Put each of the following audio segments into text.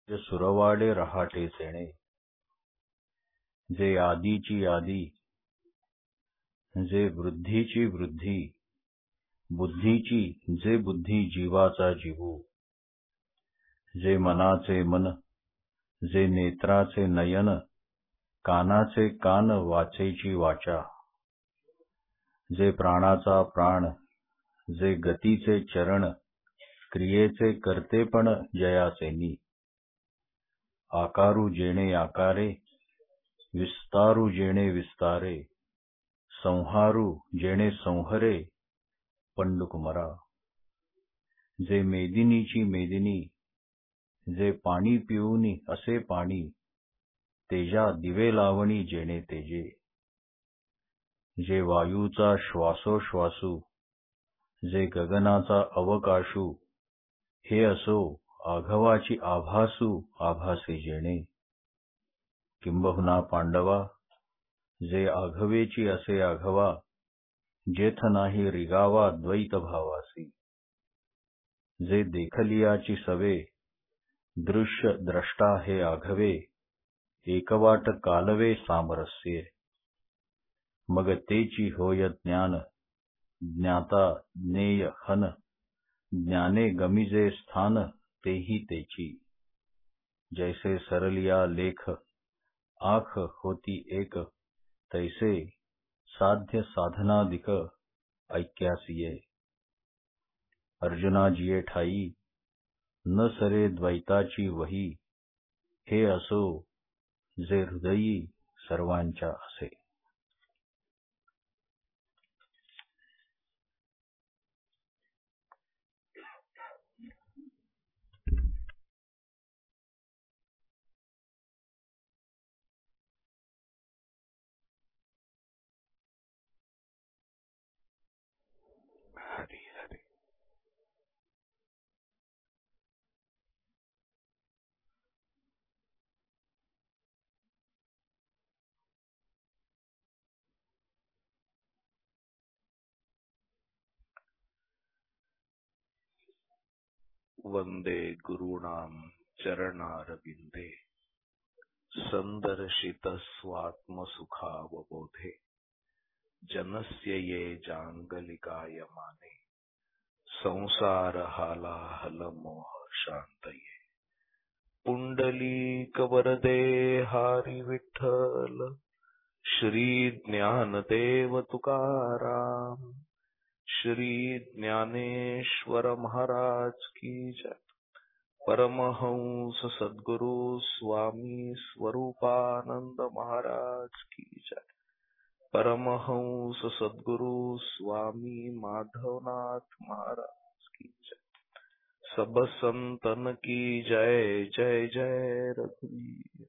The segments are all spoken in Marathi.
जे सुरवाडे रहाटे सेणे, जे आदीची आदी, जे वृद्धीची वृद्धी, बुद्धीची जे बुद्धी जीवाचा जीवू, जे मनाचे मन, जे नेत्राचे नयन, कानाचे कान, वाचेची वाचा, जे प्राणाचा प्राण, जे गतीचे चरण, क्रियेचे कर्तेपण जयासेनी, आकारू जेणे आकारे, विस्तारू जेणे विस्तारे, संहारू जेणे संहरे, पंडुकुमरा, जे मेदिनीची मेदिनी, जे पाणी पिऊनी असे पाणी, तेजा दिवे लावणी जेणे तेजे, जे वायूचा श्वासोश्वासू, जे गगनाचा अवकाशू, हे असो आघवाची आभासू आभासे जेणे, किंबहुना पांडवा, जे आघवेची असे आघवा, जेथ नाही रिगावा द्वैत भावासी, जे देखलियाची सवे, दृश्य द्रष्टा हे आघवे, एकवाट कालवे सामरस्ये, मग तेची होय ज्ञान, ज्ञाता ज्ञेय हन, ज्ञाने गमिजे स्थान तेही तेची, जैसे सरलिया लेख, आख होती एक, तैसे साध्य साधनादिक ऐक्यासिये, अर्जुनाजिये ठाई, न सरे द्वैताची वही, हे असो जे हृदयी सर्वांच्या असे. हरी हरी. वंदे गुरूणाम चरणारविंदे, संदर्शित स्वात्मसुखावबोधे, जनस्य ये जांगलिकायमाने, संसार हालाहल मोह शांतये, पुंडलीक वरदे हरी विठ्ठल, श्री ज्ञानदेव तुकाराम, श्री ज्ञानेश्वर महाराज की जय. परमहंस सद्गुरु स्वामी स्वरूपानंद महाराज की जय. परमहंस सद्गुरु स्वामी माधवनाथ महाराज की जय. सब संतन की जय. जय जय रघुवीर.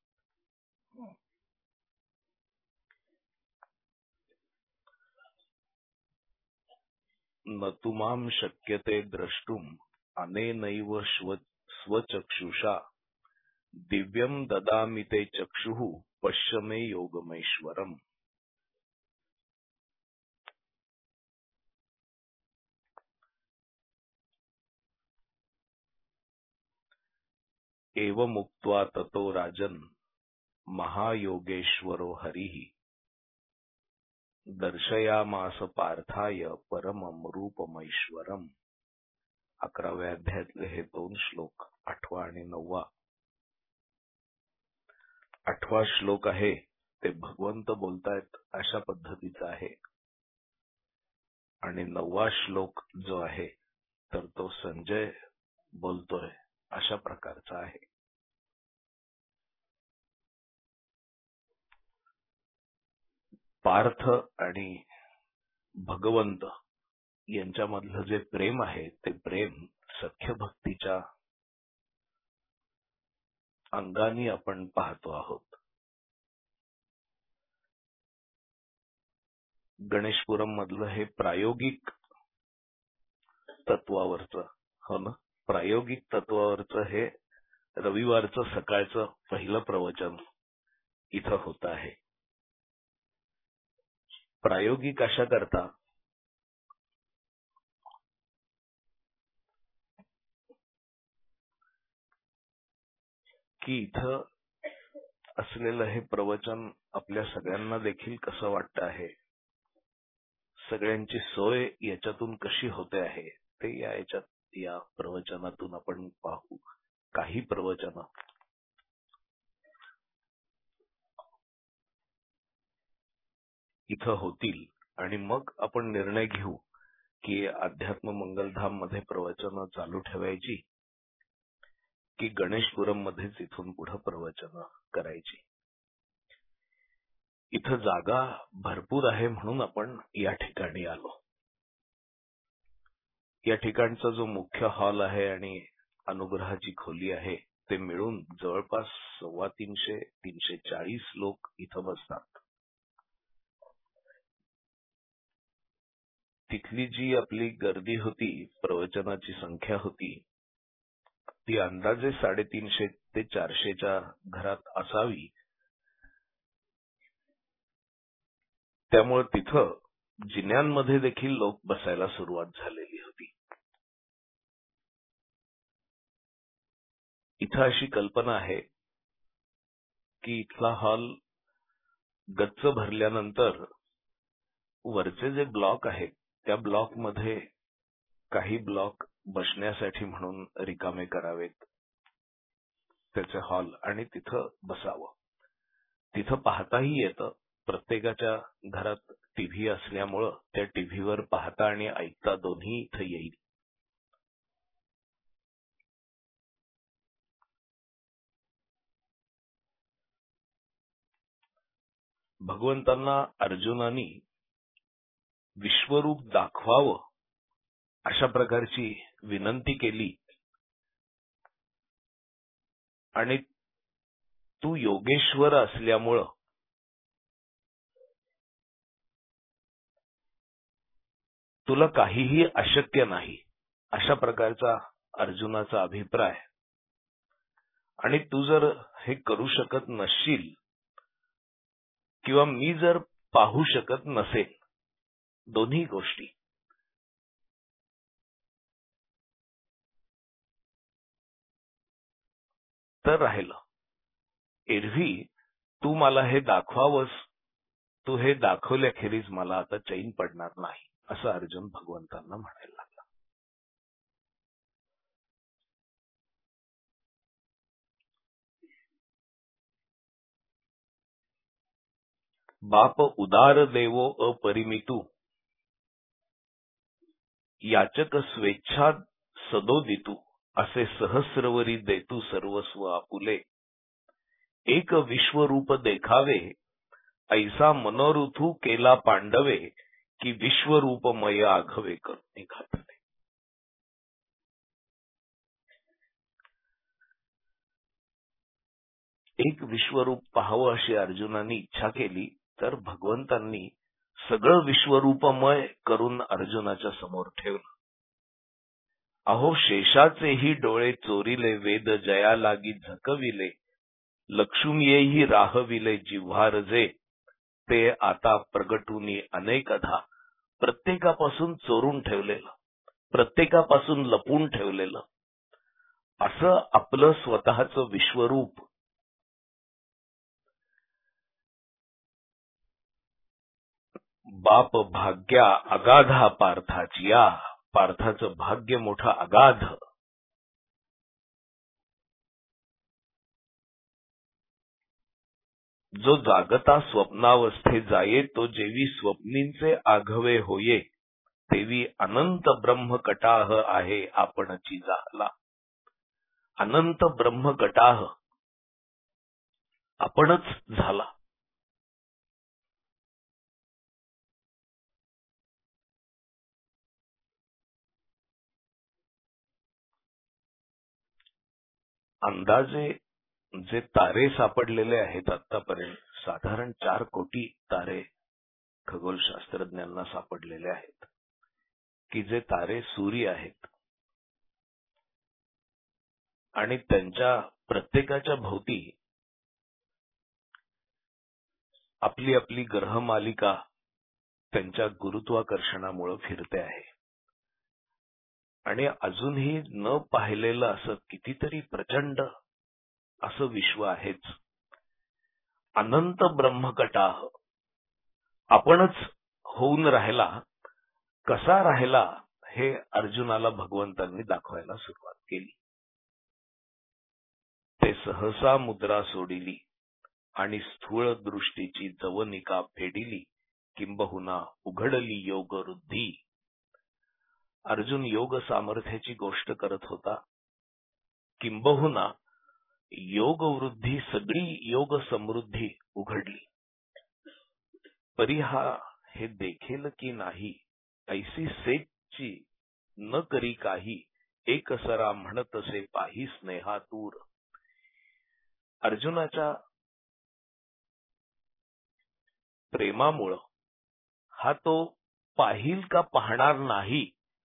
न तु मां शक्यते द्रष्टुम अनेनैव स्वचक्षुषा, दिव्यं ददामि ते चक्षुः पश्य मे योगमैश्वरम्. एवमुक्त्वा ततो राजन् महायोगेश्वरो हरिः, दर्शयामास पार्थाय परमं रूपमैश्वरम्. 11व्या अध्यायातले हे 2 श्लोक, 8वा आणि 9वा. 8वा श्लोक आहे ते भगवंत बोलतायत अशा पद्धतीचा आहे, आणि 9वा श्लोक जो आहे तर तो संजय बोलतोय अशा प्रकारचा आहे. पार्थ आणि भगवंत यांच्यामधलं जे प्रेम आहे ते प्रेम सख्य भक्तीच्या अंगाने आपण पाहतो आहोत. गणेशपुरम मधलं हे प्रायोगिक तत्वावरचं, हो ना, प्रायोगिक तत्वावरचं हे रविवारचं सकाळचं पहिलं प्रवचन इथं होत आहे. प्रायोगिक अशा करता की इथं असलेलं हे प्रवचन आपल्या सगळ्यांना देखील कसं वाटतं आहे, सगळ्यांची सोय याच्यातून कशी होते आहे ते या प्रवचनातून आपण पाहू. काही प्रवचन इथं होतील आणि मग आपण निर्णय घेऊ की अध्यात्म मंगलधाम मध्ये प्रवचन चालू ठेवायची की गणेशपुरम मध्येच इथून पुढे प्रवचन करायची. इथं जागा भरपूर आहे म्हणून आपण या ठिकाणी आलो. या ठिकाणचा जो मुख्य हॉल आहे आणि अनुग्रहाची खोली आहे ते मिळून जवळपास 350-340 लोक इथं बसतात. तिथली जी आपली गर्दी होती, प्रवचनाची संख्या होती, ती अंदाजे 350 ते 400च्या घरात असावी. त्यामुळे तिथं जिन्यांमध्ये देखील लोक बसायला सुरुवात झालेली होती. इथं अशी कल्पना आहे की इथला हॉल गच्च भरल्यानंतर वरचे जे ब्लॉक आहेत त्या ब्लॉक मध्ये काही ब्लॉक बसण्यासाठी म्हणून रिकामे करावेत त्याचे हॉल आणि तिथं बसावं. तिथं पाहताही येतं. प्रत्येकाच्या घरात टीव्ही असल्यामुळं त्या टीव्हीवर पाहता आणि ऐकता दोन्ही इथं येईल. भगवंतांना अर्जुनानी विश्वरूप दाखवावं अशा प्रकारची विनंती केली आणि तू योगेश्वर असल्यामुळं तुला काहीही अशक्य नाही अशा प्रकारचा अर्जुनाचा अभिप्राय. आणि तू जर हे करू शकत नसशील किंवा मी जर पाहू शकत नसेल, दोन्ही गोष्टी, तर राहिलं एरवी तू मला हे दाखवावंस, तू हे दाखवल्याखेरीज मला आता चैन पडणार नाही असं अर्जुन भगवंतांना म्हणायला लागला. बाप उदार देवो अपरिमितू, याचक स्वेच्छा सदोदितू, असे सहस्रवरी देतू सर्वस्व आपुले, एक विश्वरूप देखावे, ऐसा मनोरुथू केला पांडवे, की विश्वरूपमय आघवे करुणी घातले. एक विश्वरूप पाहावं अशी अर्जुनाने इच्छा केली तर भगवंतांनी सगळं विश्वरूपमय करून अर्जुनाच्या समोर ठेवलं. अहो शेषाचेही डोळे चोरिले, वेद जया लागी झकविले, लक्ष्मीयेही राहविले जिव्हार जे, ते आता प्रगटुनी अनेकधा. प्रत्येकापासून चोरून ठेवलेलं, प्रत्येकापासून लपून ठेवलेलं असं आपलं स्वतःचं विश्वरूप बाप भाग्या अगाधा पार्थाची, या पार्थाचं भाग्य मोठं अगाध. जो जागता स्वप्नावस्थे जाये, तो जेवी स्वप्नींचे आघवे होये, तेवी अनंत ब्रह्म कटाह आहे आपणची झाला. अनंत ब्रह्म कटाह आपणच झाला. अंदाजे जे तारे सापडलेले आहेत आतापर्यंत साधारण 4 कोटी तारे खगोलशास्त्रज्ञांना सापडलेले आहेत, की जे तारे सूर्य आहेत आणि त्यांच्या प्रत्येकाच्या भोवती आपली आपली ग्रहमालिका त्यांच्या गुरुत्वाकर्षणामुळे फिरते आहे. आणि अजूनही न पाहिलेलं असं कितीतरी प्रचंड असं विश्व आहेच. अनंत ब्रह्मकटाह आपणच होऊन राहिला, कसा राहिला हे अर्जुनाला भगवंतांनी दाखवायला सुरुवात केली. ते सहसा मुद्रा सोडिली आणि स्थूळ दृष्टीची जवनिका फेडिली, किंबहुना उघडली योग वृद्धी. अर्जुन योग सामर्थ्याची गोष्ट करत होता. किंबहुना योग वृद्धी, सगळी योग समृद्धी उघडली. परी हा हे देखेल की नाही, ऐसी सेची न करी काही, एक सरा म्हणतसे पाही स्नेहातूर. अर्जुनाच्या प्रेमामुळं हा तो पाहिल का पाहणार नाही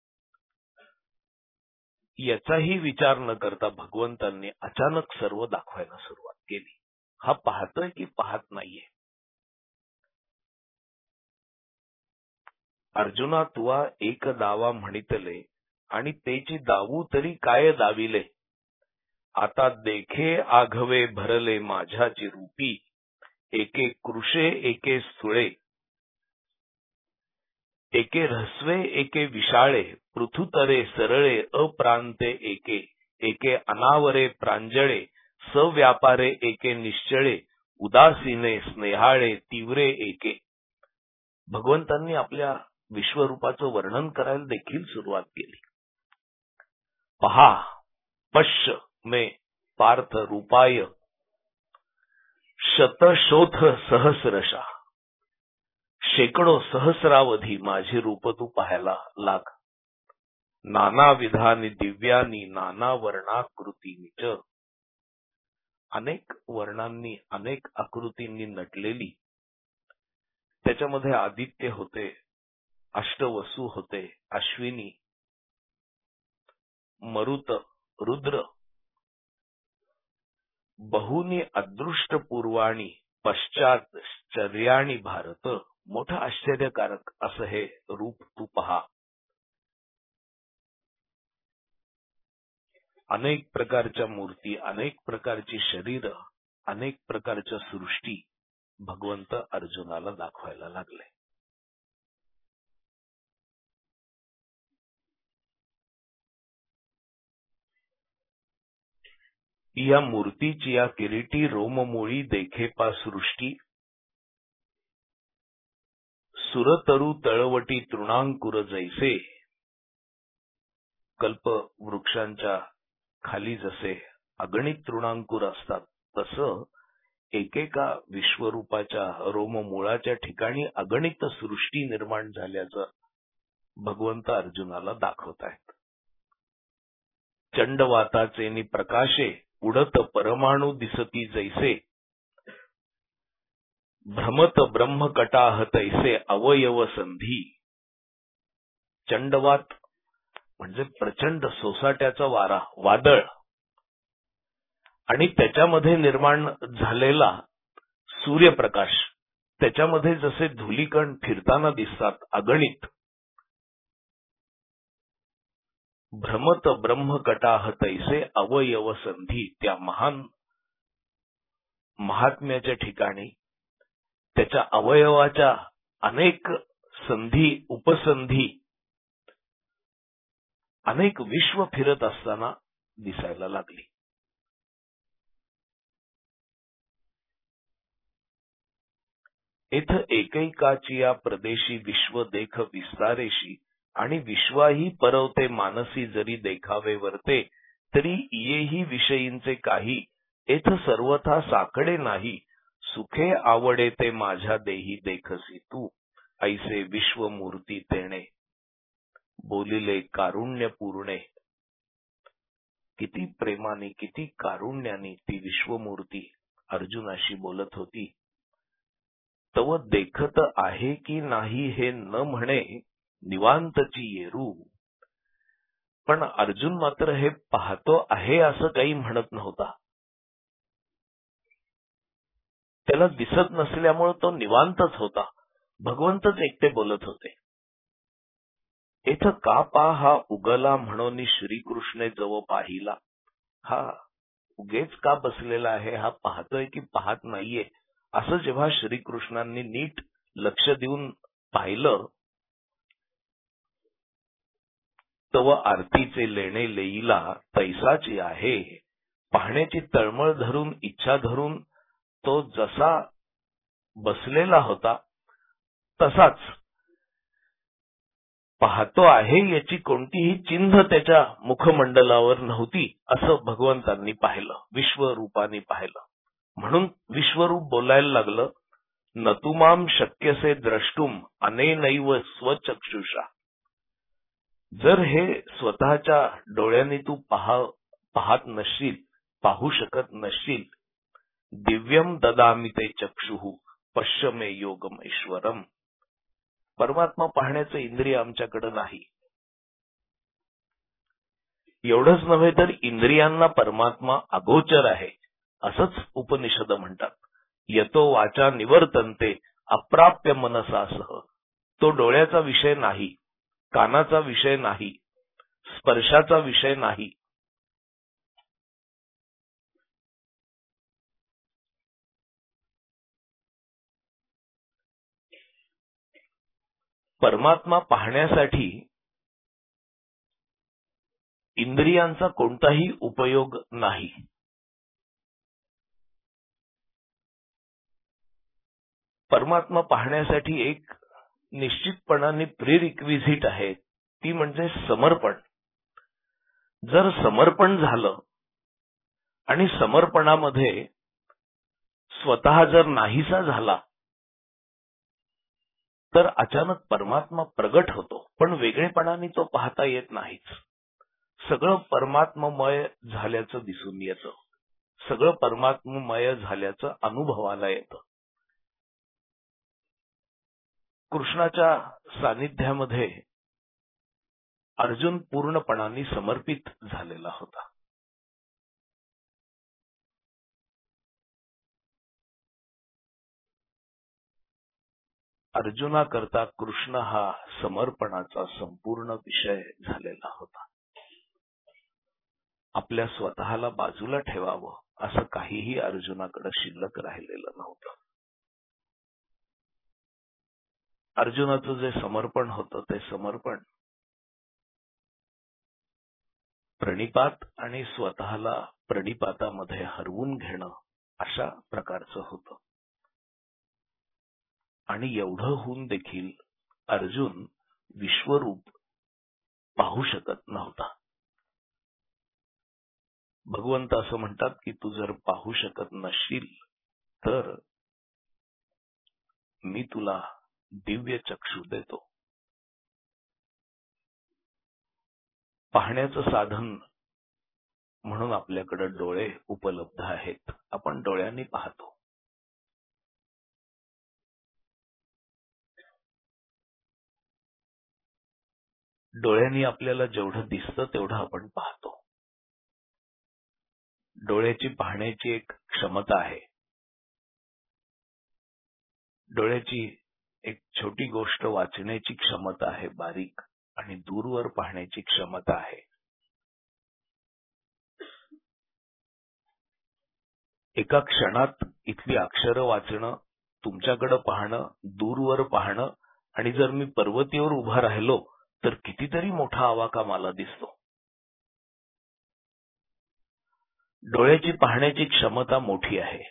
याचाही विचार न करता भगवंतांनी अचानक सर्व दाखवायला सुरुवात केली. हा पाहतोय की पाहत नाहीये. अर्जुना तुवा एक दावा म्हणितले, आणि तेची दावू तरी काय दाविले. आता देखे आघवे भरले माझ्याची रूपी, एके कृशे एके स्थूळे, एके ऱ्हस्वे एके विशाळे, पृथुतरे सरळे अप्रांते एके, एके अनावरे प्रांजळे, सव्यापारे एके निश्चळे, उदासीने स्नेहाळे तीव्रे एके. भगवंतांनी आपल्या विश्वरूपाचं वर्णन करायला देखील सुरुवात केली. पहा, पश्य मे पार्थ रूपाय, शतशोथ सहस्रशा. शेकडो सहस्रावधी माझे रूप तू पाहायला लाग. नाना विधानी दिव्यानी नाना वर्णाकृतींच. अनेक वर्णांनी अनेक आकृतींनी नटलेली. त्याच्यामध्ये आदित्य होते, अष्टवसू होते, अश्विनी, मरुत, रुद्र, बहुनी अदृष्ट पूर्वाणी पश्चात चर्याणी भारत. मोठं आश्चर्यकारक असं हे रूप तू पहा. अनेक प्रकारच्या मूर्ती, अनेक प्रकारची शरीर, अनेक प्रकारच्या सृष्टी भगवंत अर्जुनाला दाखवायला लागले. या मूर्तीची या किरीटी रोममुळी देखेपा सृष्टी, सुरतरु तळवटी तृणांकुर जैसे. कल्प वृक्षांच्या खाली जसे अगणित तृणांकुर असतात, तसं एकेका विश्वरूपाच्या रोममुळाच्या ठिकाणी अगणित सृष्टी निर्माण झाल्याचं भगवंत अर्जुनाला दाखवत आहेत. चंडवाताचे नि प्रकाशे उडत परमाणू दिसती जैसे, भ्रमत ब्रह्मकटाह तैसे अवयव संधी. चंडवात म्हणजे प्रचंड सोसाट्याचा वारा, वादळ, आणि त्याच्यामध्ये निर्माण झालेला सूर्यप्रकाश, त्याच्यामध्ये जसे धुलीकण फिरताना दिसतात अगणित. भ्रमत ब्रह्मकटाह तैसे अवयव संधी. त्या महान महात्म्याच्या ठिकाणी त्याच्या अवयवाच्या अनेक संधी, उपसंधी, अनेक विश्व फिरत असताना दिसायला लागली. इथ एकैकाची या प्रदेशी विश्व देख विस्तारेशी, आणि विश्वाही परवते मानसी जरी देखावे वरते, तरी येही विषयींचे काही, एथ सर्वथा साकडे नाही. सुखे आवडे ते माझ्या देही देखसी तू, ऐसे विश्वमूर्ती तेणे बोलिले कारुण्य पूर्णे. किती प्रेमाने, किती कारुण्याने ती विश्वमूर्ती अर्जुनाशी बोलत होती. तव देखत आहे की नाही हे न म्हणे निवांतची येरू. पण अर्जुन मात्र हे पाहतो आहे असं काही म्हणत नव्हता. त्याला दिसत नसल्यामुळे तो निवांतच होता. भगवंतच एकटे बोलत होते. इथ का पा हा उगला म्हणून श्रीकृष्णे जव पाहिला. हा उगेच का बसलेला आहे, हा पाहतोय की पाहत नाहीये, असं जेव्हा श्रीकृष्णांनी नीट लक्ष देऊन पाहिलं, तव आरतीचे लेणे लेईला तैसाची आहे. पाहण्याची तळमळ धरून, इच्छा धरून तो जसा बसलेला होता तसाच पाहतो आहे, याची कोणतीही चिन्ह त्याच्या मुखमंडलावर नव्हती, असं भगवंतांनी पाहिलं, विश्वरूपाने पाहिलं. म्हणून विश्वरूप बोलायला लागलं, नतुमाम शक्यसे द्रष्टुम अनेनैव स्वचक्षुषा. जर हे स्वतःच्या डोळ्यांनी तू पाहत नसशील, पाहू शकत नसशील, दिव्यम ददामी ते चक्षुः पश्य मे योगमेश्वरम. परमात्मा पाहण्याचं इंद्रिय आमच्याकडे नाही. एवढंच नव्हे तर इंद्रियांना परमात्मा अगोचर आहे, असंच उपनिषद म्हणतात. यतो वाचा निवर्तन्ते अप्राप्य मनसासह. तो डोळ्याचा विषय नाही, कानाचा विषय नाही, स्पर्शाचा विषय नाही. परमात्मा पाहण्यासाठी इंद्रियांचा कोणताही उपयोग नाही. परमात्मा पाहण्यासाठी एक निश्चितपणाने प्रिरिक्विजिट आहे, ती म्हणजे समर्पण. जर समर्पण झालं आणि समर्पणामध्ये स्वतः जर नाहीसा झाला, तर अचानक परमात्मा प्रगट होतो, पण वेगळेपणाने तो पाहता येत नाहीच. सगळं परमात्ममय झाल्याचं दिसून येतं, सगळं परमात्ममय झाल्याचं अनुभवाला येतं. कृष्णाच्या सानिध्यामध्ये अर्जुन पूर्णपणाने समर्पित झालेला होता. अर्जुनाकरता कृष्ण हा समर्पणाचा संपूर्ण विषय झालेला होता. आपल्या स्वतःला बाजूला ठेवावं असं काहीही अर्जुनाकडे शिल्लक राहिलेलं नव्हतं. अर्जुनाचं जे समर्पण होतं, ते समर्पण प्रणिपात आणि स्वतःला प्रणिपातामध्ये हरवून घेणं अशा प्रकारचं होतं. आणि एवढं होऊन देखील अर्जुन विश्वरूप पाहू शकत नव्हता. भगवंत असं म्हणतात की तू जर पाहू शकत नसशील तर मी तुला दिव्य चक्षु देतो. पाहण्याचं साधन म्हणून आपल्याकडे डोळे उपलब्ध आहेत. आपण डोळ्यांनी पाहतो. डोळ्यांनी आपल्याला जेवढं दिसतं तेवढं आपण पाहतो. डोळ्याची पाहण्याची एक क्षमता आहे. डोळ्याची एक छोटी गोष्ट वाचण्याची क्षमता आहे, बारीक, आणि दूरवर पाहण्याची क्षमता आहे. एका क्षणात इथली अक्षरं वाचणं, तुमच्याकडे पाहणं, दूरवर पाहणं, आणि जर मी पर्वतीवर उभा राहिलो तर कितीतरी मोठा आवाका मला दिसतो. डोळ्याची पाहण्याची क्षमता मोठी आहे.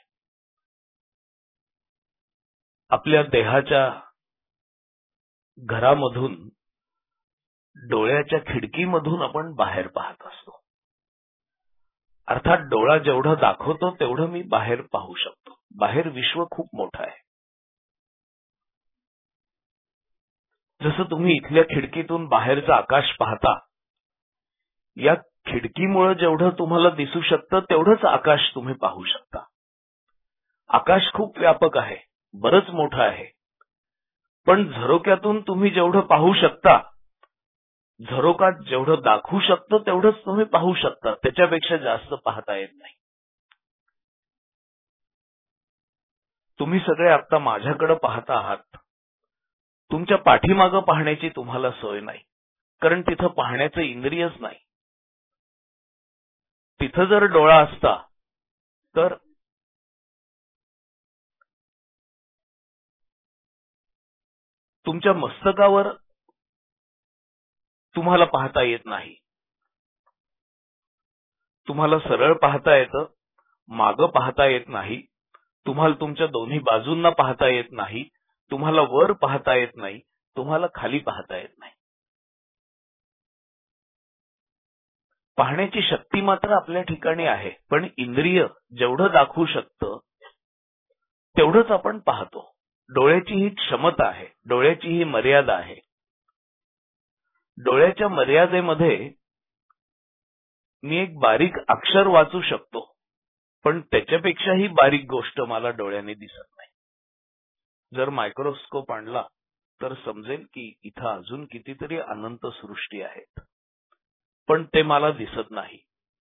आपल्या देहाच्या घरामधून, डोळ्याच्या खिडकीमधून आपण बाहेर पाहत असतो. अर्थात डोळा जेवढं दाखवतो तेवढं मी बाहेर पाहू शकतो. बाहेर विश्व खूप मोठं आहे. जसं तुम्ही इथल्या खिडकीतून बाहेरचं आकाश पाहता, या खिडकीमुळे जेवढं तुम्हाला दिसू शकतं तेवढंच आकाश तुम्ही पाहू शकता. आकाश खूप व्यापक आहे, बरंच मोठं आहे, पण झरोक्यातून तुम्ही जेवढं पाहू शकता, झरोकात जेवढं दाखवू शकतं तेवढंच तुम्ही पाहू शकता, त्याच्यापेक्षा जास्त पाहता येत नाही. तुम्ही सगळे आता माझ्याकडे पाहता आहात. तुमच्या पाठीमागं पाहण्याची तुम्हाला सोय नाही, कारण तिथं पाहण्याचं इंद्रियच नाही. तिथं जर डोळा असता तर तुमच्या मस्तकावर तुम्हाला पाहता येत नाही. तुम्हाला सरळ पाहता येतं, मागं पाहता येत नाही, तुम्हाला तुमच्या दोन्ही बाजूंना पाहता येत नाही, तुम्हाला वर पाहता येत नाही, तुम्हाला खाली पाहता येत नाही. पाहण्याची शक्ती मात्र आपल्या ठिकाणी आहे, पण इंद्रिय जेवढं दाखवू शकतं तेवढंच आपण पाहतो. डोळ्याची ही क्षमता आहे, डोळ्याची ही मर्यादा आहे. डोळ्याच्या मर्यादेमध्ये मी एक बारीक अक्षर वाचू शकतो, पण त्याच्यापेक्षाही बारीक गोष्ट मला डोळ्याने दिसत नाही. जर मायक्रोस्कोप आणला तर समजेल की इथं अजून कितीतरी अनंत सृष्टी आहेत, पण ते मला दिसत नाही.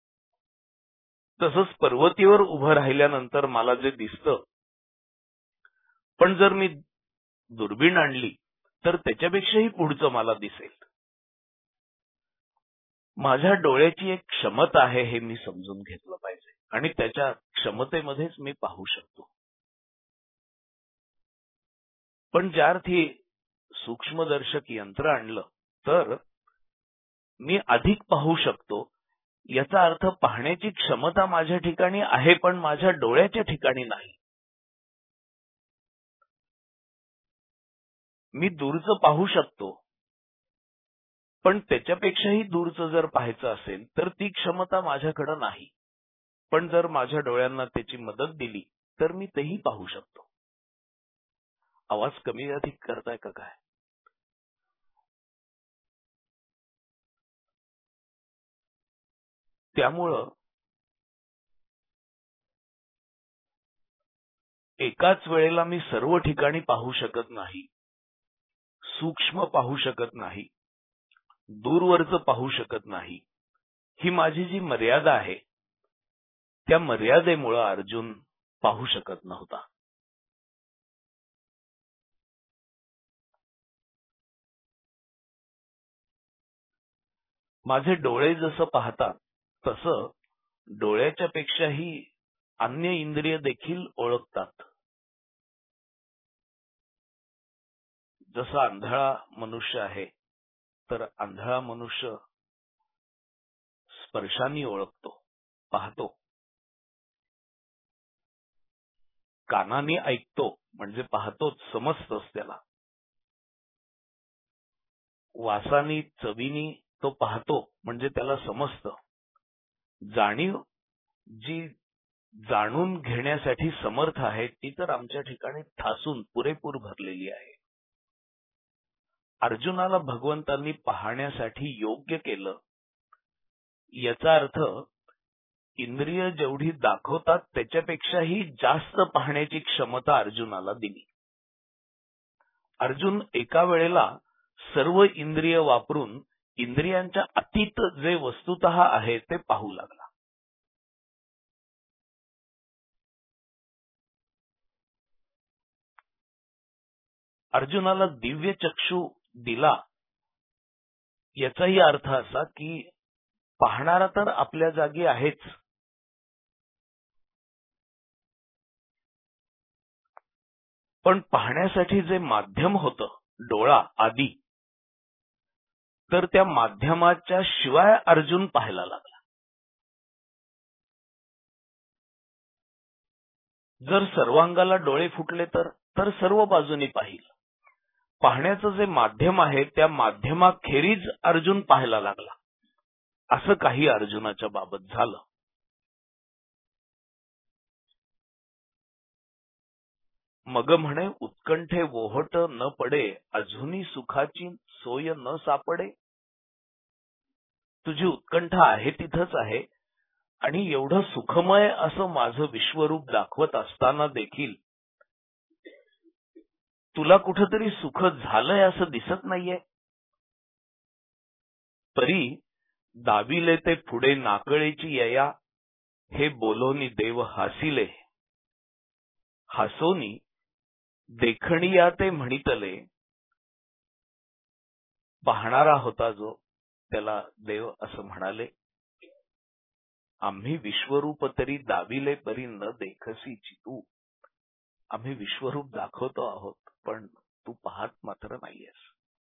तसंच पर्वतीवर उभं राहिल्यानंतर मला जे दिसतं, पण जर मी दुर्बीण आणली तर त्याच्यापेक्षाही पुढचं मला दिसेल. माझ्या डोळ्याची एक क्षमता आहे हे मी समजून घेतलं पाहिजे आणि त्याच्या क्षमतेमध्येच मी पाहू शकतो. पण ज्या अर्थी सूक्ष्मदर्शक यंत्र आणलं तर मी अधिक पाहू शकतो. याचा अर्थ पाहण्याची क्षमता माझ्या ठिकाणी आहे, पण माझ्या डोळ्याच्या ठिकाणी नाही. मी दूरचं पाहू शकतो, पण त्याच्यापेक्षाही दूरचं जर पाहायचं असेल तर ती क्षमता माझ्याकडे नाही. पण जर माझ्या डोळ्यांना त्याची मदत दिली तर मी तेही पाहू शकतो. आवाज कमी अधिक करताय का काय? त्यामुळं एकाच वेळेला मी सर्व ठिकाणी पाहू शकत नाही, सूक्ष्म पाहू शकत नाही, दूरवरचं पाहू शकत नाही. ही माझी जी मर्यादा आहे त्या मर्यादेमुळे अर्जुन पाहू शकत नव्हता. माझे डोळे जसं पाहतात तसं डोळ्याच्या पेक्षाही अन्य इंद्रिय देखील ओळखतात. जसा आंधळा मनुष्य आहे तर आंधळा मनुष्य स्पर्शाने ओळखतो, पाहतो. कानाने ऐकतो म्हणजे पाहतोच, समजतच त्याला. वासानी, चवीनी तो पाहतो म्हणजे त्याला समजतं. जाणीव जी जाणून घेण्यासाठी समर्थ आहे ती तर आमच्या ठिकाणी ठासून पुरेपूर भरलेली आहे. अर्जुनाला भगवंतांनी पाहण्यासाठी योग्य केलं. याचा अर्थ इंद्रिय जेवढी दाखवतात त्याच्यापेक्षाही जास्त पाहण्याची क्षमता अर्जुनाला दिली. अर्जुन एका वेळेला सर्व इंद्रिय वापरून इंद्रियांच्या अतीत जे वस्तुतः आहे ते पाहू लागला. अर्जुनाला दिव्य चक्षु दिला याचाही अर्थ असा की पाहणारा तर आपल्या जागी आहेच, पण पाहण्यासाठी जे माध्यम होतं डोळा आदी, तर त्या माध्यमाच्या शिवाय अर्जुन पाहायला लागला. जर सर्वांगाला डोळे फुटले तर सर्व बाजूनी पाहिल. पाहण्याचं जे माध्यम आहे त्या माध्यमाखेरीज अर्जुन पाहायला लागला. असं काही अर्जुनाच्या बाबत झालं. मग म्हणे उत्कंठे वोहट न पडे, अजूनी सुखाची सोय न सापडे. तुझी उत्कंठा आहे तिथंच आहे आणि एवढं सुखमय असं माझं विश्वरूप दाखवत असताना देखील तुला कुठेतरी सुख झालंय असं दिसत नाहीये. परी दाविले ते पुढे नाकळेची यया, हे बोलोनी देव हासिले. हासोनी देखणिया ते म्हणितले. पाहणारा होता जो त्याला देव असं म्हणाले. आम्ही विश्वरूप तरी दाविले परी न देखसी चितू. आम्ही विश्वरूप दाखवतो आहोत, पण तू पाहत मात्र नाहीयेस.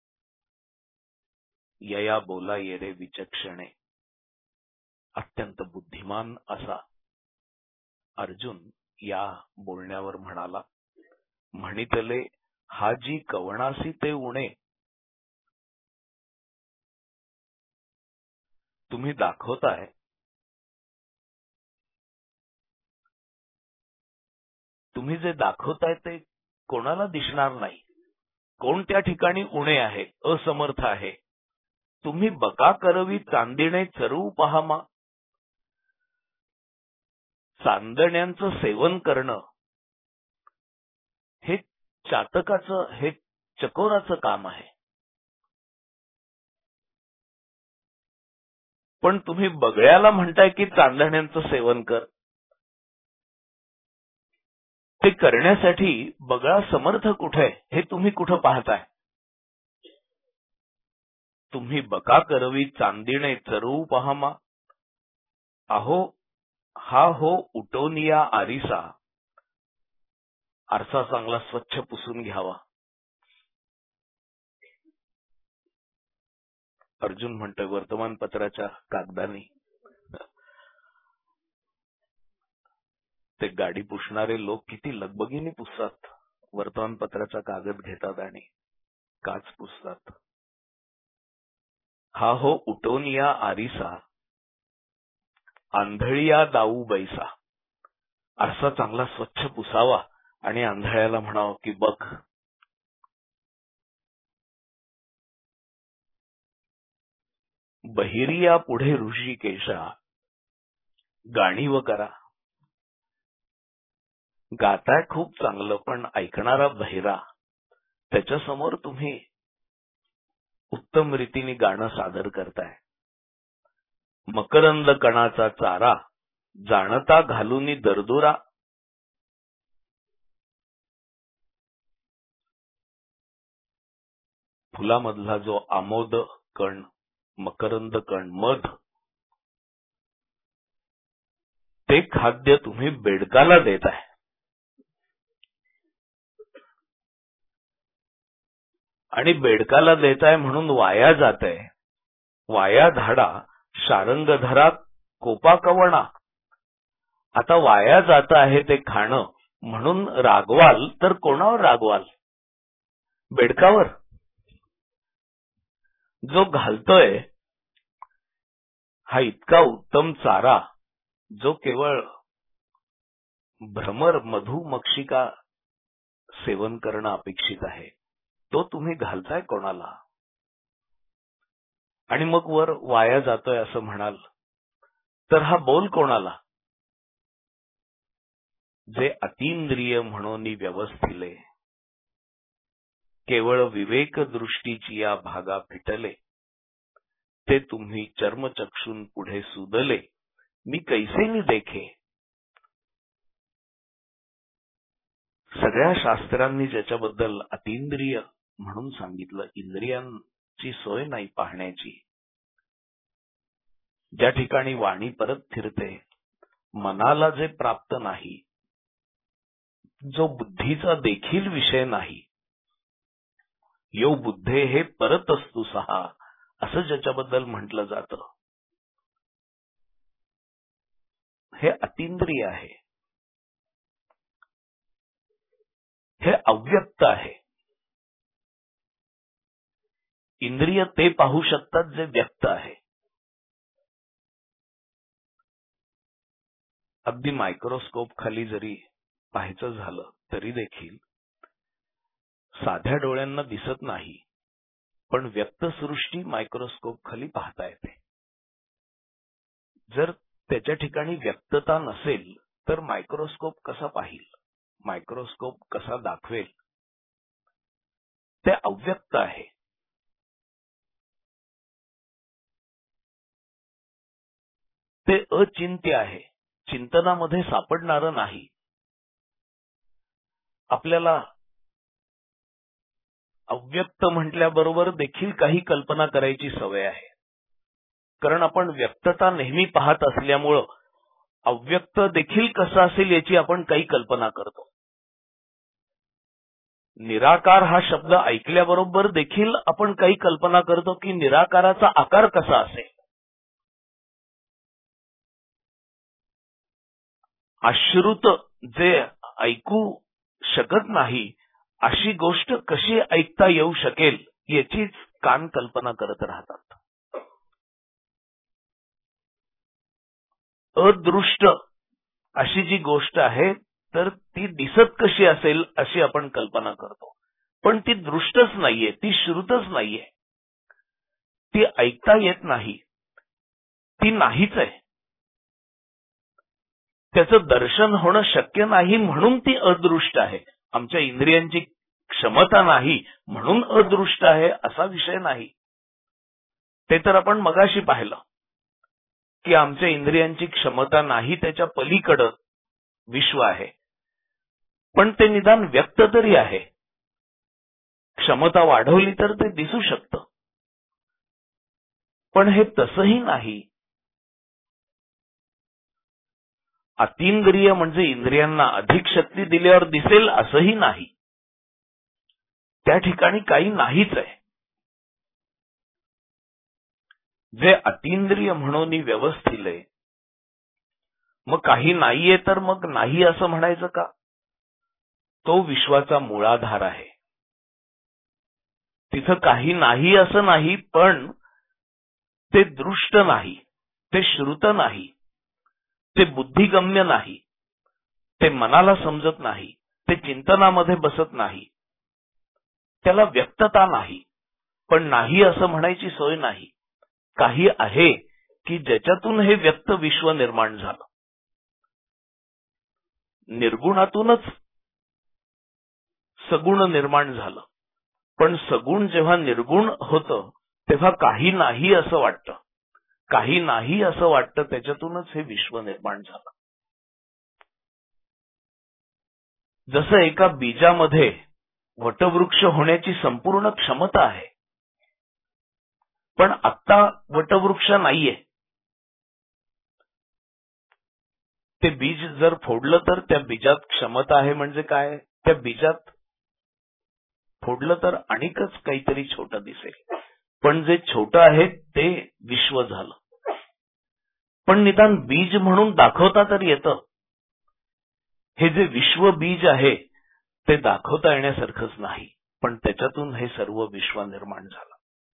यया बोला ये रे विचक्षणे. अत्यंत बुद्धिमान असा अर्जुन या बोलण्यावर म्हणाला, म्हणितले हा जी कवणासी ते उणे. तुम्ही दाखवताय, तुम्ही जे दाखवताय ते कोणाला दिसणार नाही. कोण त्या ठिकाणी उणे आहे, असमर्थ आहे. तुम्ही बका करवी चांदिणे चरवू पहामा. चांदण्यांचं सेवन करणं हे चातकाचं, हे चकोराचं काम आहे. पण तुम्ही बगळ्याला म्हणताय की चांदण्यांचं सेवन कर. ते करण्यासाठी बगळा समर्थ कुठे हे तुम्ही कुठं पाहताय. तुम्ही बका करवी चांदिणे चरवू पहामा. अहो हा हो उटोनिया आरिसा. आरसा चांगला स्वच्छ पुसून घ्यावा. अर्जुन म्हणतोय वर्तमानपत्राच्या कागदाने. ते गाडी पुसणारे लोक किती लगबगीने पुसतात. वर्तमानपत्राचा कागद घेतात आणि काच पुसतात. हा हो उटोनिया आरिसा, आंधळिया दाऊ बैसा. आरसा चांगला स्वच्छ पुसावा आणि आंधळ्याला म्हणावं की बघ. बहिरिया पुढे ऋषिकेशा, गाणीव करा. गाताय खूप चांगलं, पण ऐकणारा बहिरा. त्याच्यासमोर तुम्ही उत्तम रीतीने गाणं सादर करताय. मकरंद कणाचा चारा, जाणता घालूनी दरदुरा. फुलामधला जो आमोद कण, मकरंद कण, मध, ते खाद्य तुम्ही बेडकाला देताय. आणि बेडकाला देताय म्हणून वाया जातंय. वाया धाडा शारंग धरा कोपा कवणा. आता वाया जात आहे ते खाणं, म्हणून रागवाल तर कोणावर रागवाल. बेडकावर. जो घालतोय हा इतका उत्तम चारा, जो केवळ भ्रमर मधुमक्षिका सेवन करणं अपेक्षित आहे, तो तुम्ही घालताय कोणाला. आणि मग वर वाया जातोय असं म्हणाल तर हा बोल कोणाला. जे अतींद्रिय म्हणून व्यवस्थिले, केवळ विवेक दृष्टीची या भागा फिटले. ते तुम्ही चर्मचक्षून पुढे सुदले, मी कैसेनी देखे. सगळ्या शास्त्रांनी ज्याच्याबद्दल अतींद्रिय म्हणून सांगितलं, इंद्रियांची सोय नाही पाहण्याची, ज्या ठिकाणी वाणी परत फिरते, मनाला जे प्राप्त नाही, जो बुद्धीचा देखील विषय नाही, यो बुद्धे हे परत असतु सहा, असं ज्याच्याबद्दल म्हटलं जातं, हे अतींद्रिय आहे. हे अव्यक्त आहे. इंद्रिय ते पाहू शकतात जे व्यक्त आहे. अगदी मायक्रोस्कोप खाली जरी पाहायचं झालं तरी देखील साध्या डोळ्यांना दिसत नाही, पण व्यक्तसृष्टी मायक्रोस्कोप खाली पाहता येते. जर त्याच्या ठिकाणी व्यक्तता नसेल तर मायक्रोस्कोप कसा पाहिल, मायक्रोस्कोप कसा दाखवेल. ते अव्यक्त आहे. ते अचिंत्य आहे, चिंतनामध्ये सापडणारं नाही. आपल्याला अव्यक्त म्हटल्याबरोबर देखील काही कल्पना करायची सवय आहे, कारण आपण व्यक्तता नेहमी पाहत असल्यामुळं अव्यक्त देखील कसं असेल याची आपण काही कल्पना करतो. निराकार हा शब्द ऐकल्याबरोबर देखील आपण काही कल्पना करतो की निराकाराचा आकार कसा असेल. अश्रुत जे ऐकू शकत नाही अशी गोष्ट कशी ऐकता येऊ शकेल याचीच कान कल्पना करत राहतात. अदृष्ट अशी जी गोष्ट आहे तर ती दिसत कशी असेल अशी आपण कल्पना करतो, पण ती दृष्टच नाहीये, ती श्रुतच नाहीये, ती ऐकता येत नाही, ती नाहीच आहे. त्याचं दर्शन होणं शक्य नाही म्हणून ती अदृष्ट आहे. आमच्या इंद्रियांची क्षमता नाही म्हणून अदृष्ट आहे असा विषय नाही. ते तर आपण मगाशी पाहिलं की आमच्या इंद्रियांची क्षमता नाही, त्याच्या पलीकडं विश्व आहे, पण ते निदान व्यक्त तरी आहे. क्षमता वाढवली तर ते दिसू शकतं, पण हे तसंही नाही. अतींद्रिय म्हणजे इंद्रियांना अधिक शक्ती दिल्यावर दिसेल असंही नाही. त्या ठिकाणी काही नाहीच आहे. जे अतींद्रिय म्हणून व्यवस्थित आहे, मग काही नाहीये तर मग नाही असं म्हणायचं का? तो विश्वाचा मूळाधार आहे. तिथं काही नाही असं नाही, पण ते दृष्ट नाही, ते श्रुत नाही, ते बुद्धिगम्य नाही, ते मनाला समजत नाही, ते चिंतनामध्ये बसत नाही, त्याला व्यक्तता नाही. पण नाही असं म्हणायची सोय नाही. काही आहे की ज्याच्यातून हे व्यक्त विश्व निर्माण झालं. निर्गुणातूनच सगुण निर्माण झालं, पण सगुण जेव्हा निर्गुण होतं तेव्हा काही नाही असं वाटतं. काही नाही असं वाटतं, त्याच्यातूनच हे विश्व निर्माण झालं. जसं एका बीजामध्ये वटवृक्ष होण्याची संपूर्ण क्षमता आहे, पण आत्ता वटवृक्ष नाहीये. ते बीज जर फोडलं तर त्या बीजात क्षमता आहे म्हणजे काय? त्या बीजात फोडलं तर आणिकच काहीतरी छोटं दिसेल, पण जे छोटं आहे ते विश्व झालं. पण निदान बीज म्हणून दाखवता तर येतं. हे जे विश्व बीज आहे ते दाखवता येण्यासारखंच नाही, पण त्याच्यातून हे सर्व विश्व निर्माण झालं.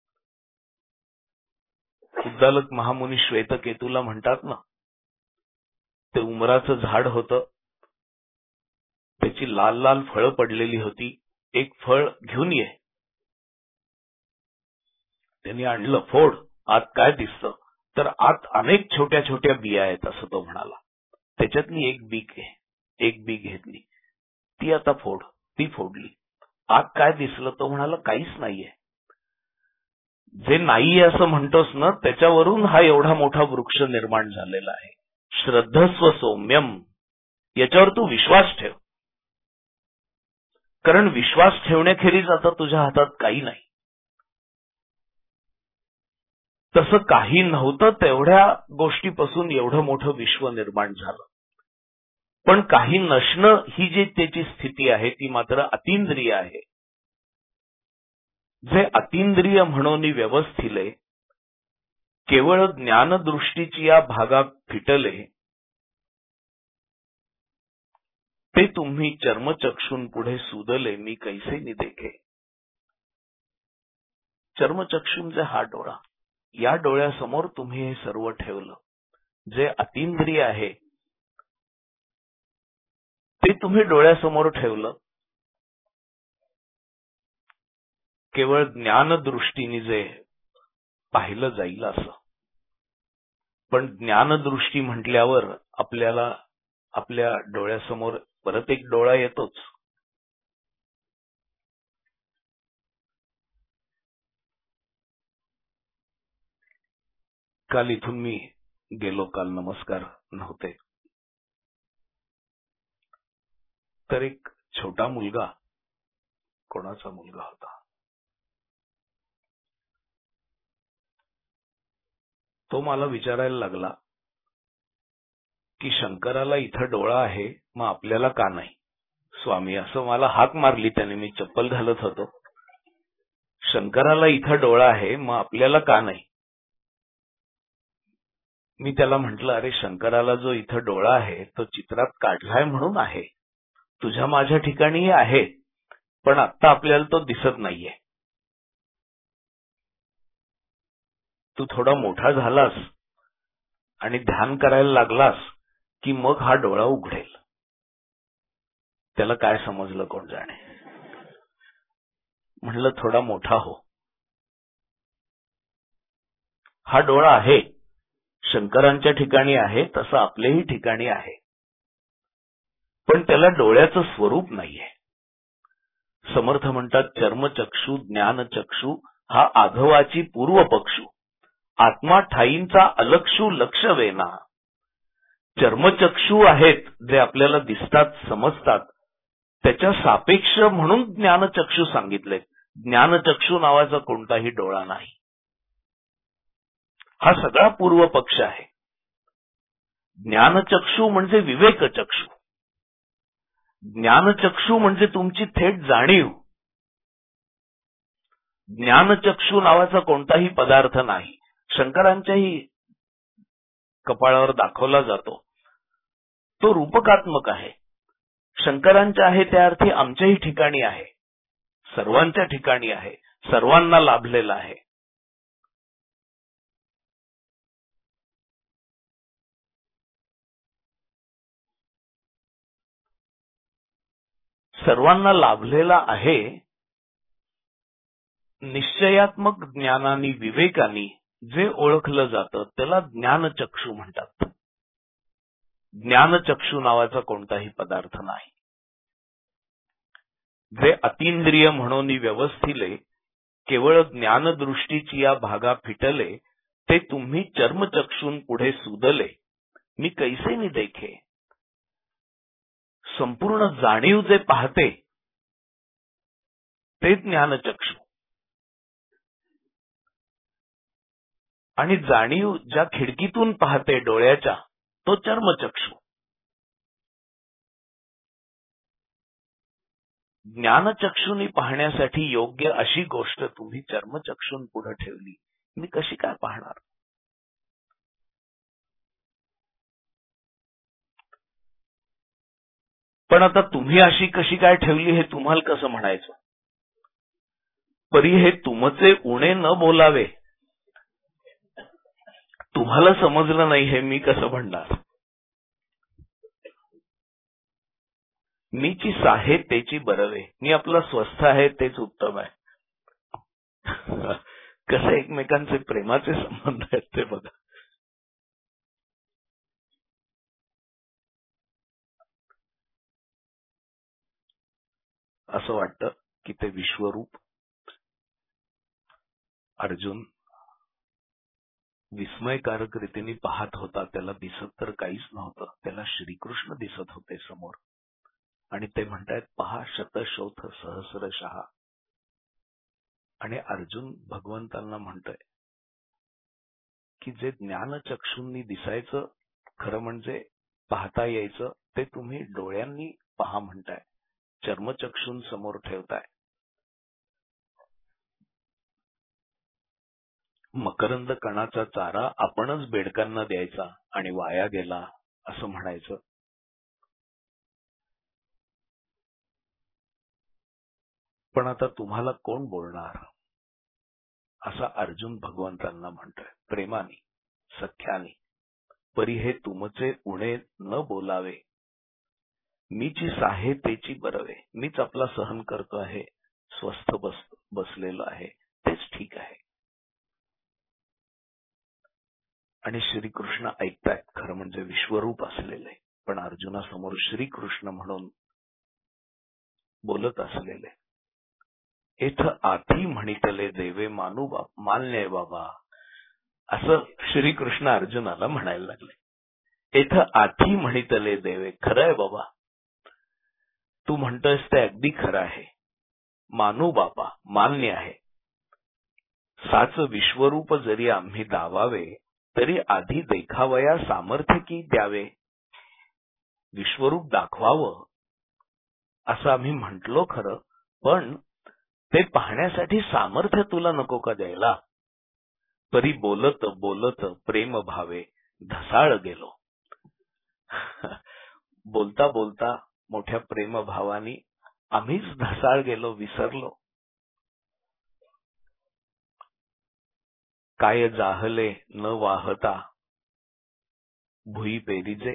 उद्दालक महामुनी श्वेतकेतूला म्हणतात ना, ते उमराचं झाड होतं, त्याची लाल लाल फळं पडलेली होती, एक फळ घेऊन ये. त्यांनी आणलं, फोड, आत काय दिसतं, तर आत अनेक छोट्या छोट्या बिया आहेत असं तो म्हणाला. त्याच्यातली एक बी घेतली, ती आता फोड. ती फोडली, आत काय दिसलं, तो म्हणाला काहीच नाहीये. जे नाहीये असं म्हणतोस ना, त्याच्यावरून हा एवढा मोठा वृक्ष निर्माण झालेला आहे. श्रद्धस्व सौम्यम, याच्यावर तू विश्वास ठेव, कारण विश्वास ठेवण्याखेरीज आता तुझ्या हातात काही नाही. तसं काही नव्हतं, तेवढ्या गोष्टीपासून एवढं मोठं विश्व निर्माण झालं. पण काही नसणं ही जी त्याची स्थिती आहे ती मात्र अतींद्रिय आहे. जे अतींद्रिय म्हणून व्यवस्थिले, केवळ ज्ञानदृष्टीची या भागात फिटले, ते तुम्ही चर्मचक्षून पुढे सुदले मी कैसे नि देखे. चर्मचक्षूंचे हा डोळा, या डोळ्यासमोर तुम्ही हे सर्व ठेवलं. जे अतींद्रिय आहे ते तुम्ही डोळ्यासमोर ठेवलं, केवळ ज्ञानदृष्टीने जे पाहिलं जाईल असं. पण ज्ञानदृष्टी म्हटल्यावर आपल्याला आपल्या डोळ्यासमोर परत एक डोळा येतोच. काल इथून मी गेलो, काल नमस्कार नव्हते, तर एक छोटा मुलगा, कोणाचा मुलगा होता, तो मला विचारायला लागला की शंकराला इथं डोळा आहे, मग आपल्याला का नाही? स्वामी असं मला हाक मारली त्याने, मी चप्पल घालत होतो. शंकराला इथं डोळा आहे, मग आपल्याला का नाही? मी त्याला म्हंटल, अरे शंकराला जो इथं डोळा आहे तो चित्रात काढलाय म्हणून आहे, तुझ्या माझ्या ठिकाणीही आहे, पण आता आपल्याला तो दिसत नाहीये. तू थोडा मोठा झालास आणि ध्यान करायला लागलास की मग हा डोळा उघडेल. त्याला काय समजलं कोण जाणे. म्हणलं थोडा मोठा हो. हा डोळा आहे, शंकरांच्या ठिकाणी आहे, तसं आपल्याही ठिकाणी आहे, पण त्याला डोळ्याचं स्वरूप नाहीये. समर्थ म्हणतात, चर्मचक्षु ज्ञानचक्षु हा आघवाची पूर्व पक्षु, आत्मा ठाईंचा अलक्षू लक्ष वेना. चर्मचक्षु आहेत जे आपल्याला दिसतात, समजतात, त्याच्या सापेक्ष म्हणून ज्ञानचक्षु सांगितले. ज्ञानचक्षु नावाचा कोणताही डोळा नाही. हा सगळा पूर्व पक्ष आहे. ज्ञानचक्षु म्हणजे विवेकचक्षु. ज्ञानचक्षु म्हणजे तुमची थेट जाणीव. ज्ञानचक्षु नावाचा कोणताही पदार्थ नाही. शंकरांच्याही कपाळावर दाखवला जातो, तो रूपकात्मक आहे. शंकरांच्या आहे त्या अर्थी आमच्याही ठिकाणी आहे, सर्वांच्या ठिकाणी आहे, सर्वांना लाभलेला आहे. सर्वांना लाभलेला आहे. निश्चयात्मक ज्ञानाने विवेकाने जे ओळखलं जातं त्याला ज्ञानचक्षु म्हणतात. ज्ञानचक्षु नावाचा कोणताही पदार्थ नाही. जे अतींद्रिय म्हणून व्यवस्थिले, केवळ ज्ञानदृष्टीची या भागा फिटले, ते तुम्ही चर्मचक्षून पुढे सुदले. मी कैसे नि देखे. संपूर्ण जाणीव जे पाहते ते ज्ञानचक्षु, आणि जाणीव ज्या खिडकीतून पाहते डोळ्याच्या, तो चर्मचक्षु. ज्ञानचक्षुनी पाहण्यासाठी योग्य अशी गोष्ट तुम्ही चर्मचक्षून पुढे ठेवली, मी कशी काय पाहणार? पण आता तुम्ही अशी कशी काय ठेवली हे तुम्हाला कसं म्हणायचं? परी हे तुमचे उणे न बोलावे. तुम्हाला समजलं नाही हे मी कसं म्हणणार? मीची साहे तेची बरवे. मी आपला स्वस्थ आहे तेच उत्तम आहे. कसे एकमेकांचे प्रेमाचे संबंध आहेत ते बघा. असं वाटतं की ते विश्वरूप अर्जुन विस्मयकारक रीतीने पाहत होता. त्याला दिसत तर काहीच नव्हतं. त्याला श्रीकृष्ण दिसत होते समोर, आणि ते म्हणतायत पहा शतशोथ सहस्रशः. आणि अर्जुन भगवंतांना म्हणतोय की जे ज्ञानचक्षूंनी दिसायचं, खरं म्हणजे पाहता यायचं, ते तुम्ही डोळ्यांनी पहा म्हणताय, चर्मचक्षून समोर ठेवताय. मकरंद कणाचा चारा आपणच बेडकांना द्यायचा आणि वाया गेला असं म्हणायचं. पण आता तुम्हाला कोण बोलणार, असा अर्जुन भगवंतांना म्हणतोय प्रेमाने, सख्याने. परी हे तुमचे उणे न बोलावे. मीची साहे तेची बरवे. मीच आपला सहन करतो आहे, स्वस्थ बसलेलो आहे, तेच ठीक आहे. आणि श्रीकृष्ण ऐकतायत, खरं म्हणजे विश्वरूप असलेले, पण अर्जुनासमोर श्रीकृष्ण म्हणून बोलत असलेले. एथ आधी म्हणितले देवे मानू मान्य बाबा, असं श्रीकृष्ण अर्जुनाला म्हणायला लागले. एथ आधी म्हणितले देवे, खरं आहे बाबा, तू म्हणतोयस ते अगदी खरं आहे. मानू बाबा, मान्य आहे. साच विश्वरूप जरी आम्ही दावावे, तरी आधी देखावया सामर्थ्य की द्यावे. विश्वरूप दाखवावं असं आम्ही म्हंटलो खरं, पण ते पाहण्यासाठी सामर्थ्य तुला नको का द्यायला? परी बोलत बोलत प्रेम भावे ढसाळ गेलो. बोलता बोलता मोठ्या प्रेमभावानी आम्हीच ढसाळ गेलो, विसरलो. काय जाहले न वाहता भुई पेरीजे.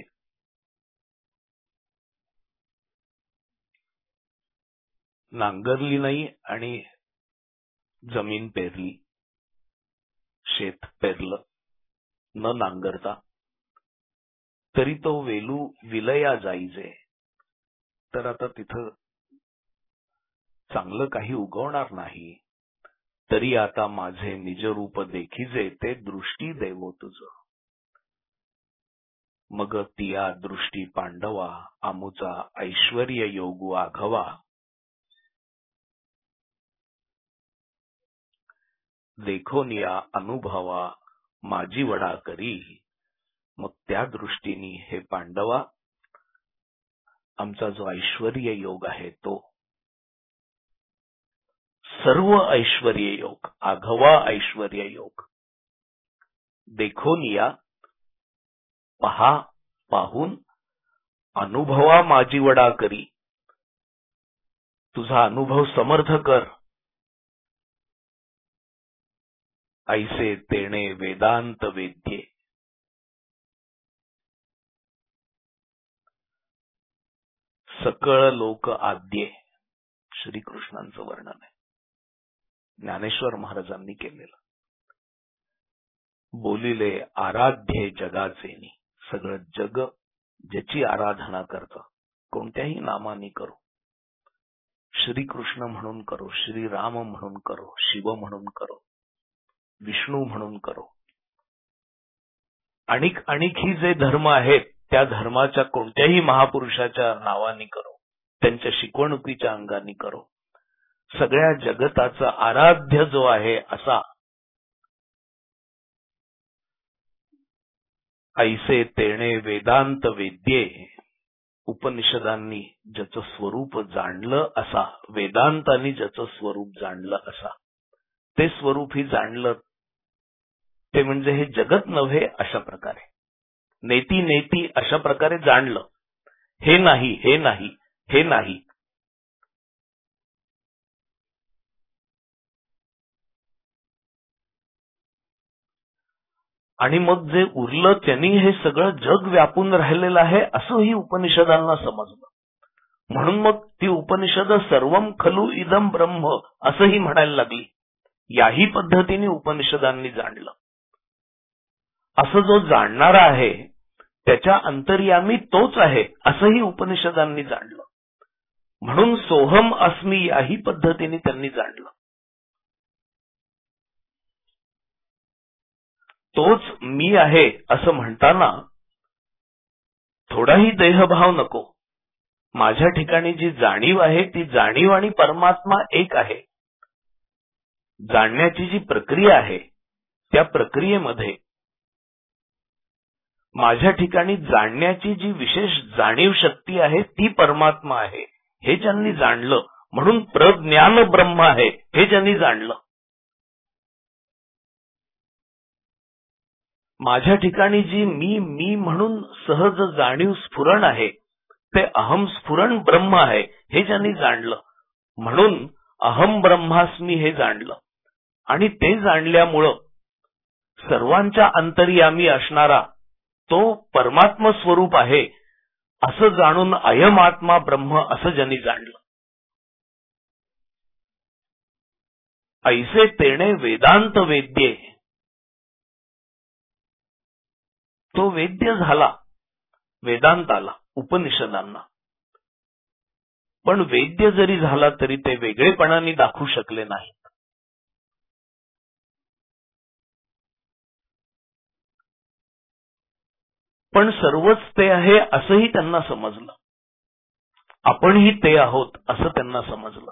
नांगरली नाही आणि जमीन पेरली, शेत पेरलं न नांगरता, तरी तो वेलू विलया जाईजे. तर आता तिथं चांगलं काही उगवणार नाही. तरी आता माझे निजरूप देखिजे, ते दृष्टी देवो तुझ. मग तिया दृष्टी पांडवा, आमुचा ऐश्वर्य योगू आघवा. देखोनिया अनुभवा माझी वडा करी. मग त्या दृष्टीने हे पांडवा, आमचा जो ऐश्वर्य योग आहे तो सर्व ऐश्वर्य योग, आघवा ऐश्वर्य योग. देखोनिया पहा, पाहून, अनुभवा माझी वडा करी. तुझा अनुभव समर्थ कर. ऐसे तेणे वेदांत वेद्ये. सकळ लोक आद्ये. श्रीकृष्णांचं वर्णन आहे, ज्ञानेश्वर महाराजांनी केलेलं. बोलिले आराध्य जगाचेनी. सगळं जग ज्याची आराधना करतं, कोणत्याही नामाने करो, श्रीकृष्ण म्हणून करो, श्रीराम म्हणून करो, शिव म्हणून करो, विष्णू म्हणून करो, आणिक ही जे धर्म आहेत त्या धर्माच्या कोणत्याही महापुरुषाच्या नावाने करो, त्यांच्या शिकवणुकीच्या अंगाने करो, सगळ्या जगताचा आराध्य जो आहे असा ऐसे तेणे वेदांत वेद्ये. उपनिषदांनी ज्याचं स्वरूप जाणलं असा, वेदांतांनी ज्याचं स्वरूप जाणलं असा, ते स्वरूप ही जाणलं ते म्हणजे हे जगत नव्हे अशा प्रकारे, नेती नेती अशा प्रकारे जाणलं. हे नाही, हे नाही, हे नाही. आणि मग जे उरलं त्यांनी हे सगळं जग व्यापून राहिलेलं आहे असंही उपनिषदांना समजलं. म्हणून मग ती उपनिषद सर्वम खलु इदम ब्रह्म असंही म्हणायला लागली. याही पद्धतीने उपनिषदांनी जाणलं. असं जो जाणणारा आहे त्याच्या अंतर्यामी तोच आहे असंही उपनिषदांनी जाणलं. म्हणून सोहम अस्मी याही पद्धतीने त्यांनी जाणलं. तोच मी आहे असं म्हणताना थोडाही देहभाव नको. माझ्या ठिकाणी जी जाणीव आहे ती जाणीव आणि परमात्मा एक आहे. जाणण्याची जी प्रक्रिया आहे त्या प्रक्रियेमध्ये माझ्या ठिकाणी जाणण्याची जी विशेष जाणीव शक्ती आहे ती परमात्मा आहे हे ज्यांनी जाणलं, म्हणून प्रज्ञान ब्रह्म आहे हे ज्यांनी जाणलं. माझ्या ठिकाणी जी मी म्हणून सहज जाणीव स्फुरण आहे ते अहम स्फुरण ब्रह्म आहे हे ज्यांनी जाणलं, म्हणून अहम ब्रह्मास्मी हे जाणलं. आणि ते जाणल्यामुळं सर्वांच्या अंतर्यामी असणारा तो परमात्म स्वरूप आहे असं जाणून अयम आत्मा ब्रह्म असं ज्यांनी जाणलं. ऐसे तेणे वेदांत वेद्ये. तो वेद्य झाला वेदांताला, उपनिषदांना. पण वेद्य जरी झाला तरी ते वेगळेपणाने दाखवू शकले नाही. पण सर्वच ते आहे असंही त्यांना समजलं. आपणही ते आहोत असं त्यांना समजलं.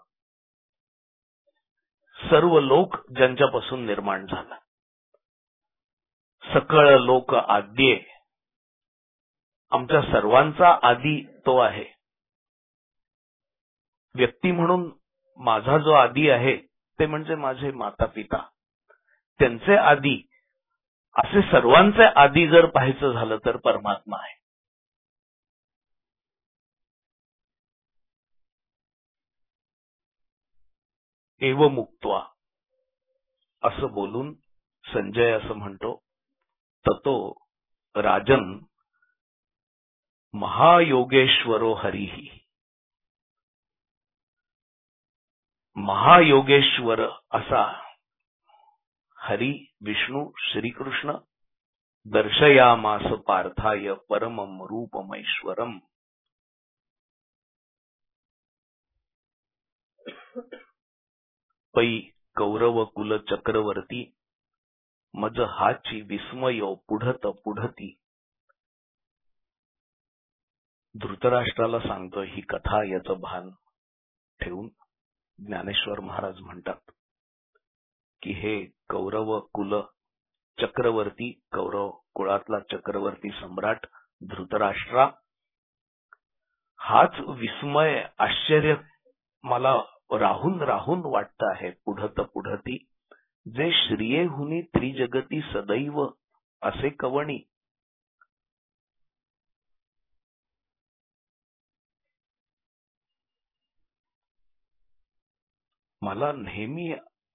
सर्व लोक ज्यांच्यापासून निर्माण झाला. सकळ लोक आद्ये. आमच्या सर्वांचा आदी तो आहे. व्यक्ती म्हणून माझा जो आदी आहे ते म्हणजे माझे माता पिता, त्यांचे आदी, असे सर्वांचे आदी जर पाहायचं झालं तर परमात्मा आहे. एव मुक्त्वा असं बोलून संजय असं म्हणतो, ततो राजन महायोगेश्वरो हरिही. महायोगेश्वर असा हरी विष्णू श्रीकृष्ण दर्शयामास पार्थाय परमं रूपमैश्वरम. पै कौरव कुल चक्रवर्ती मज हाची विस्मयो पुढत पुढती. धृतराष्ट्राला सांगतोय ही कथा, याचं भान ठेवून ज्ञानेश्वर महाराज म्हणतात की हे कौरव कुल चक्रवर्ती, कौरव कुळातला चक्रवर्ती सम्राट धृतराष्ट्रा, हाच विस्मय आश्चर्य मला राहून राहून वाटत आहे. पुढत पुढती जे श्रिये हुनी त्रिजगती सदैव असे कवणी. मला नेहमी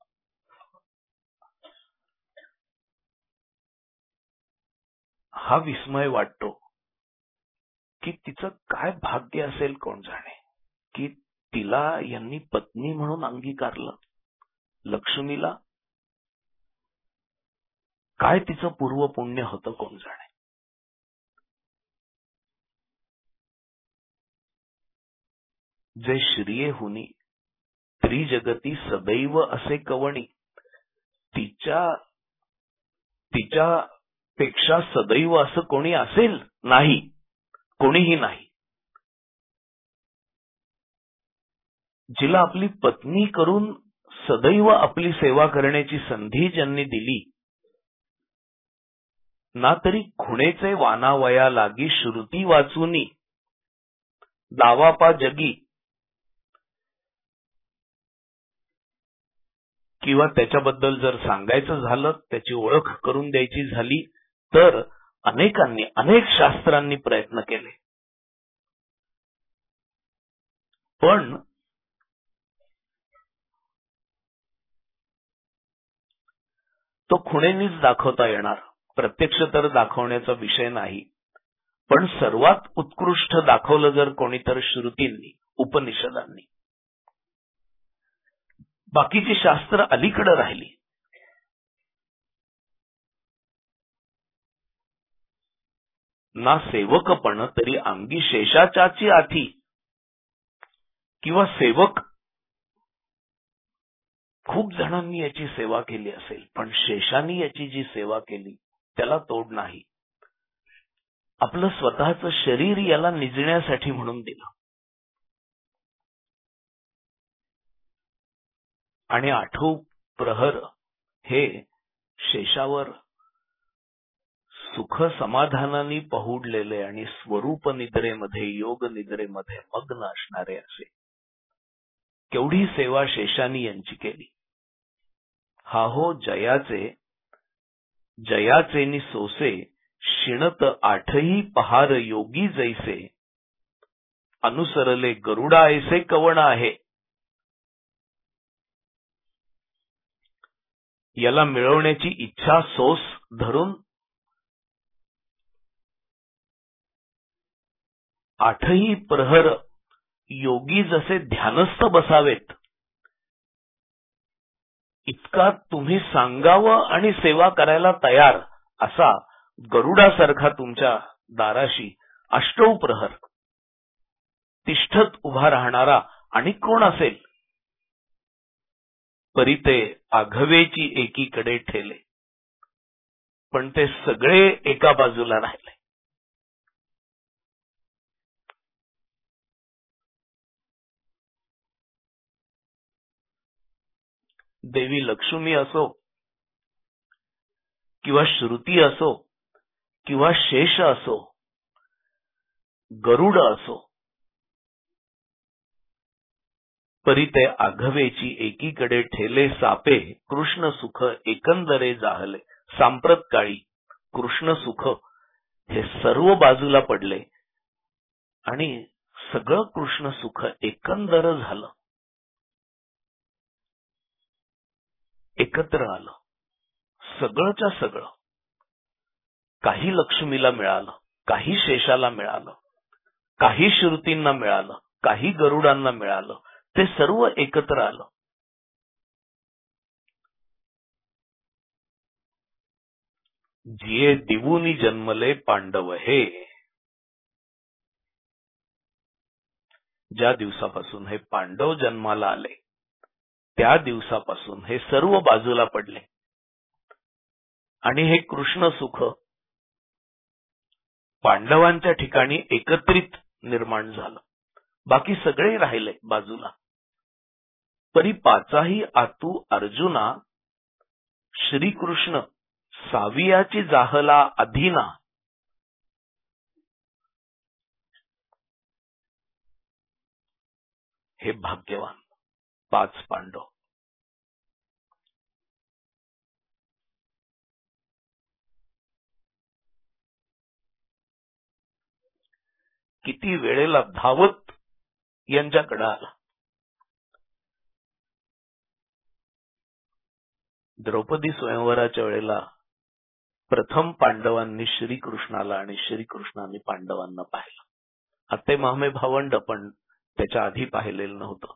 हा विस्मय वाटतो की तिचं काय भाग्य असेल कोण जाणे, की तिला यांनी पत्नी म्हणून अंगीकारलं. लक्ष्मीला काय तिचं पूर्व पुण्य होतं कोण जाणे. जे श्रिये हुनी त्रिजगती सदैव असे कवणी. तिच्या पेक्षा सदैव असं कोणी असेल नाही, कोणीही नाही. जिला आपली पत्नी करून सदैव आपली सेवा करण्याची संधी ज्यांनी दिली ना, तरी खुणेचे वानावया लागी श्रुती वाचुनी दावापा जगी. किंवा त्याच्याबद्दल जर सांगायचं झालं, त्याची ओळख करून द्यायची झाली तर अनेकांनी, अनेक शास्त्रांनी प्रयत्न केले, पण तो खुणेनीच दाखवता येणार. प्रत्यक्ष तर दाखवण्याचा विषय नाही, पण सर्वात उत्कृष्ट दाखवलं जर कोणी तर श्रुतींनी, उपनिषदांनी. बाकीची शास्त्र अलीकडे राहिली. ना सेवकपण तरी अंगी शेषाच्याची आठी. किंवा सेवक खूप जणांनी याची सेवा केली असेल, पण शेषांनी याची जी सेवा केली त्याला तोड नाही. आपलं स्वतःचं शरीर याला निजण्यासाठी म्हणून दिलं. आणि 8 प्रहर हे शेषावर सुख समाधानाने पहुडलेले आणि स्वरूप निद्रेमध्ये, योग निद्रेमध्ये मग्न असणारे असे केवढी सेवा शेषानी यांची केली. हा हो जयाचे जयाचे सोसे शिणत 8ही पहार योगी जैसे अनुसरले गरुडा ऐसे कवण आहे. याला मिळवण्याची इच्छा सोस धरून 8ही प्रहर योगी जसे ध्यानस्थ बसावेत इतका तुम्ही सांगावं आणि सेवा करायला तयार असा गरुडासारखा तुमच्या दाराशी 8 प्रहर तिष्ठत उभा राहणारा आणि कोण असेल. परी ते आघवेची एकीकडे ठेले, पण ते सगळे एका बाजूला राहिले. देवी लक्ष्मी असो किंवा श्रुती असो किंवा शेष असो, गरुड असो, परी ते आघवेची एकीकडे ठेले सापे, कृष्ण सुख एकंदरे जाहले. सांप्रत काळी कृष्ण सुख हे सर्व बाजूला पडले आणि सगळं कृष्ण सुख एकंदर झालं, एकत्र आलं, सगळंच्या सगळं. काही लक्ष्मीला मिळालं, काही शेषाला मिळालं, काही श्रुतींना मिळालं, काही गरुडांना मिळालं, ते सर्व एकत्र आलं. जिये दिवुनी जन्मले पांडव हे. ज्या दिवसापासून हे पांडव जन्माला आले त्या दिवसापासून हे सर्व बाजूला पडले आणि हे कृष्ण सुख पांडवांच्या ठिकाणी एकत्रित निर्माण झालं. बाकी सगळे राहिले बाजूला. परी पाचाही आतू अर्जुना, श्रीकृष्ण सावियाची जाहला अधीना. हे भाग्यवान 5 पांडव. किती वेळेला धावत यांच्याकडे आला. द्रौपदी स्वयंवराच्या वेळेला प्रथम पांडवांनी श्रीकृष्णाला आणि श्रीकृष्णाने पांडवांना पाहिलं. आते मामे भावंड, पण त्याच्या आधी पाहिलेलं नव्हतं.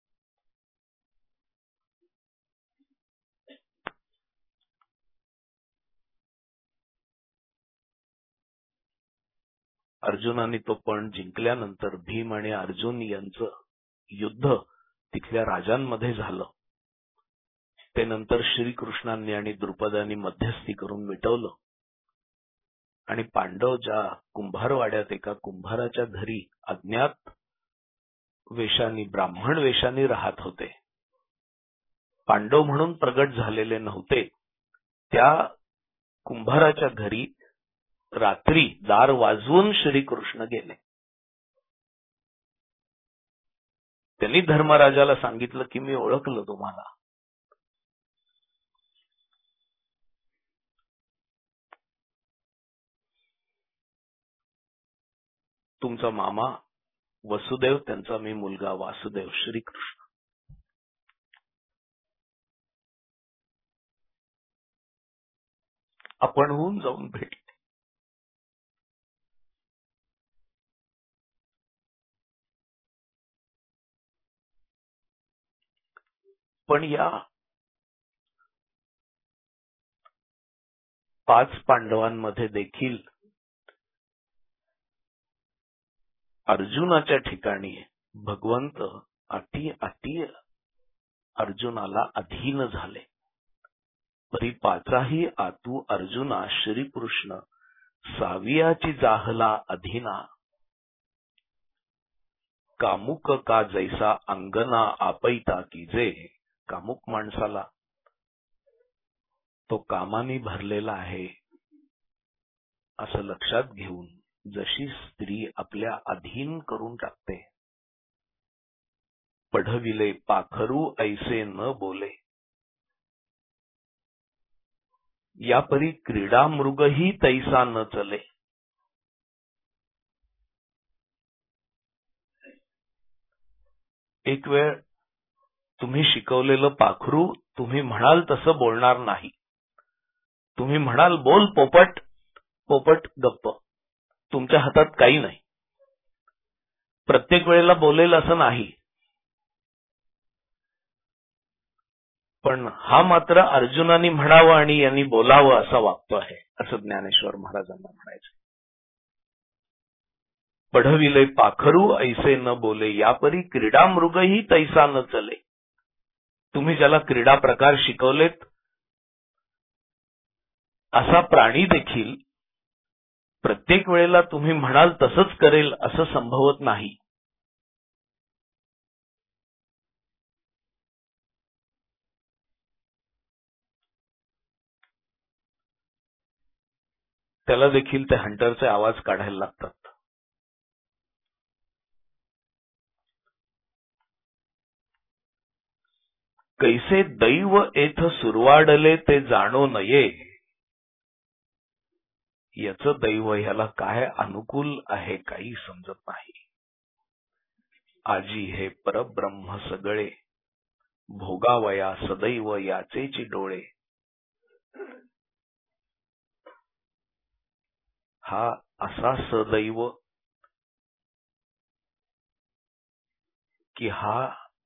अर्जुनाने तो पण जिंकल्यानंतर भीम आणि अर्जुन यांचं युद्ध तिथल्या राजांमध्ये झालं. ते नंतर श्रीकृष्णांनी आणि द्रुपदांनी मध्यस्थी करून मिटवलं आणि पांडव ज्या कुंभारवाड्यात एका कुंभाराच्या घरी अज्ञात वेशानी, ब्राह्मण वेशानी राहत होते, पांडव म्हणून प्रगट झालेले नव्हते, त्या कुंभाराच्या घरी रात्री दार वाजवून श्रीकृष्ण गेले. त्यांनी धर्मराजाला सांगितलं की मी ओळखलं तुम्हाला. तुमचा मामा वसुदेव, त्यांचा मी मुलगा वासुदेव, श्रीकृष्ण. आपण होऊन जाऊन भेटले. पण या 5 पांडवांमध्ये देखील अर्जुनाच्या ठिकाणी भगवंत अति अर्जुनाला अधीन झाले. परी पाचाही आतू अर्जुना, श्रीकृष्ण सावियाची जाहला अधीना. कामुक का जैसा अंगना आपैता कीजे. कामुक माणसाला तो कामाने भरलेला आहे असं लक्षात घेऊन जशी स्त्री आपल्या अधीन करून टाकते. पढविले पाखरू ऐसे न बोले. या परी क्रीडा मृगही तैसा न चले. एक वेळ तुम्ही शिकवलेलं पाखरू तुम्ही म्हणाल तसं बोलणार नाही. तुम्ही म्हणाल बोल पोपट, पोपट गप्प. तुमच्या हातात काही नाही. प्रत्येक वेळेला बोलेल असं नाही. पण हा मात्र अर्जुनाने म्हणावं आणि यांनी बोलावं असा वागतो आहे, असं ज्ञानेश्वर महाराजांना म्हणायचं. पढविले पाखरू ऐसे न बोले, यापरी क्रीडा मृगही तैसा न चले. तुम्ही ज्याला क्रीडा प्रकार शिकवलेत असा प्राणी देखील प्रत्येक वेळेला तुम्ही म्हणाल तसंच करेल असं संभवत नाही. त्याला देखील ते हंटरचे आवाज काढायला लागतात. कैसे दैव येथ सुरवाडले ते जाणो नये. याचं दैव ह्याला काय अनुकूल आहे काही समजत नाही. आजी हे परब्रह्म सगळे भोगावया सदैव याचेची डोळे. हा असा सदैव की हा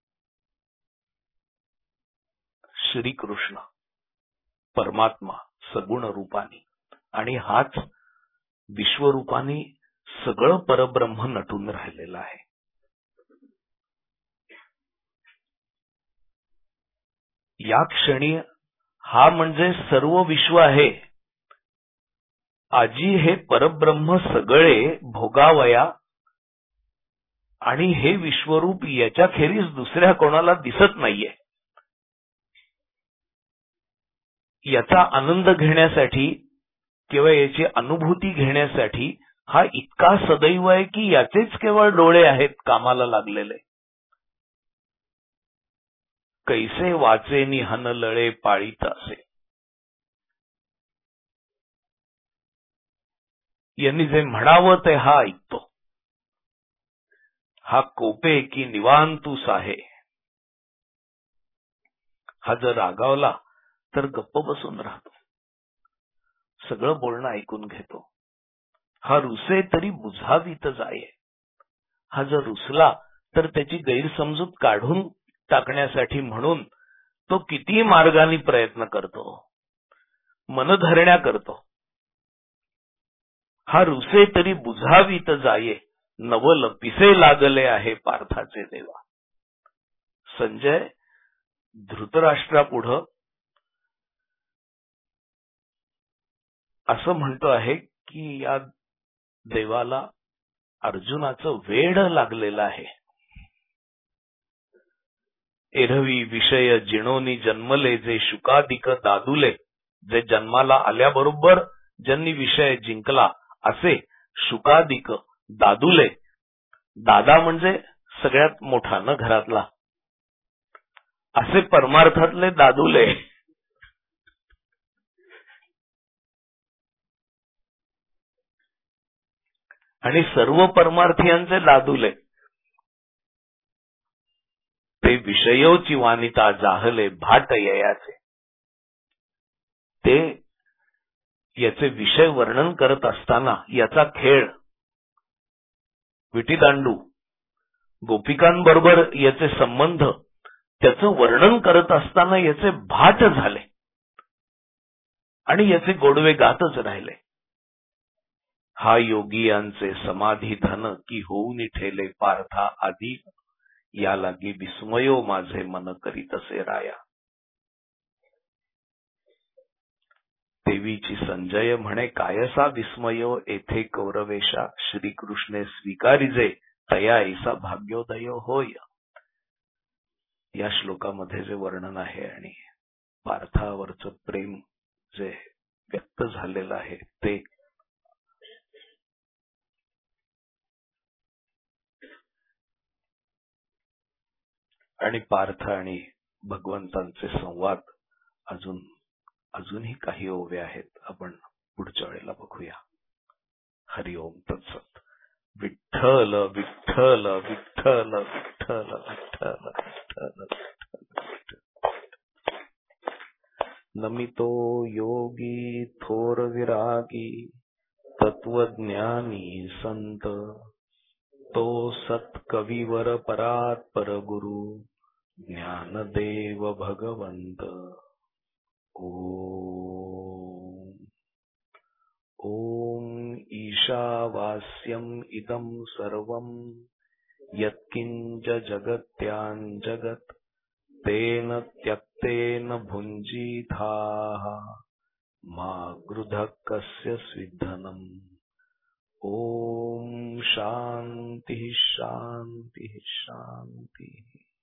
श्रीकृष्ण परमात्मा सगुण रूपाने आणि हाच विश्वरूपाने सगळं परब्रह्म नटून राहिलेला आहे. या क्षणी हा म्हणजे सर्व विश्व आहे. आजी हे परब्रह्म सगळे भोगावया आणि हे विश्वरूप याच्याखेरीज दुसऱ्या कोणाला दिसत नाहीये. याचा आनंद घेण्यासाठी किंवा याची अनुभूती घेण्यासाठी हा इतका सदैव आहे की याचेच केवळ डोळे आहेत कामाला लागलेले. कैसे वाचे निहन लळे पाळीत असे. यांनी जे म्हणावं ते हा ऐकतो. हा कोपे की निवांतूस आहे. हा जर रागावला तर गप्प बसून राहतो. सगळं बोलणं ऐकून घेतो. हा रुसे तरी बुझावीत जाये. हा जर रुसला तर त्याची गैरसमजूत काढून टाकण्यासाठी म्हणून तो किती मार्गाने प्रयत्न करतो. मनधरण्या करतो. हा रुसे तरी बुझावीत जाये. नवल पिसे लागले आहे पार्थाचे देवा. संजय धृतराष्ट्रापुढं असं म्हणतो आहे की या देवाला अर्जुनाचं वेड लागलेलं आहे. एरवी विषय जिणोनी जन्मले जे शुकादिक दादुले. जे जन्माला आल्याबरोबर ज्यांनी विषय जिंकला असे शुकादिक दादुले. दादा म्हणजे सगळ्यात मोठा न घरातला. असे परमार्थातले दादुले आणि सर्व परमार्थियांचे दादुले ते विषयोची वानिता जाहले भाट ययाचे. ते याचे विषय वर्णन करत असताना याचा खेळ विटीदांडू गोपिकांबरोबर याचे संबंध त्याचं वर्णन करत असताना याचे भाट झाले आणि याचे गोडवे गातच राहिले. हा योगियांचे समाधी धन की होऊन ठेले पार्था आधी. या लागी विस्मयो माझे मन करीत असे राया. देवीची संजय म्हणे कायसा विस्मयो येथे कौरवेशा. श्रीकृष्णे स्वीकारिजे तया ऐसा भाग्योदय होय. या श्लोकामध्ये जे वर्णन आहे आणि पार्थावरचं प्रेम जे व्यक्त झालेलं आहे ते आणि पार्थ आणि भगवंतांचे संवाद अजूनही काही ओव्या आहेत. आपण पुढच्या वेळेला बघूया. हरिओम तत्सत. विठ्ठल विठ्ठल विठ्ठल विठ्ठल विठ्ठल विठ्ठल. नमितो योगी थोर विरागी तत्वज्ञानी संत. तो सत कविवर परात पर गुरु ज्ञानदेव भगवंत. ओम ओम ईशावास्यम इदं सर्वं यत्किंच जगत्यां जगत् तेन त्यक्तेन भुञ्जीथाः मा गृधः कस्य स्विद्धनम्. ओम शांति शांति शांति.